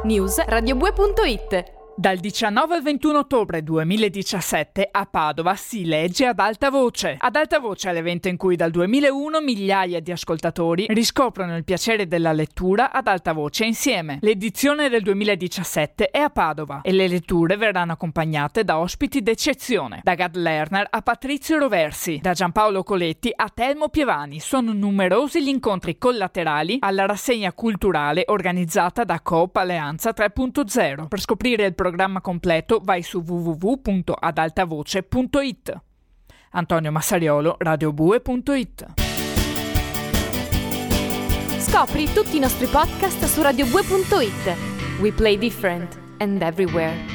News radiobue.it. Dal 19 al 21 ottobre 2017 a Padova si legge ad alta voce. Ad alta voce è l'evento in cui dal 2001 migliaia di ascoltatori riscoprono il piacere della lettura ad alta voce insieme. L'edizione del 2017 è a Padova e le letture verranno accompagnate da ospiti d'eccezione. Da Gad Lerner a Patrizio Roversi, da Giampaolo Coletti a Telmo Pievani. Sono numerosi gli incontri collaterali alla rassegna culturale organizzata da Coop Alleanza 3.0. Per scoprire il programma completo vai su www.adaltavoce.it. Antonio Massariolo, radiobue.it. Scopri tutti i nostri podcast su radiobue.it. We play different and everywhere.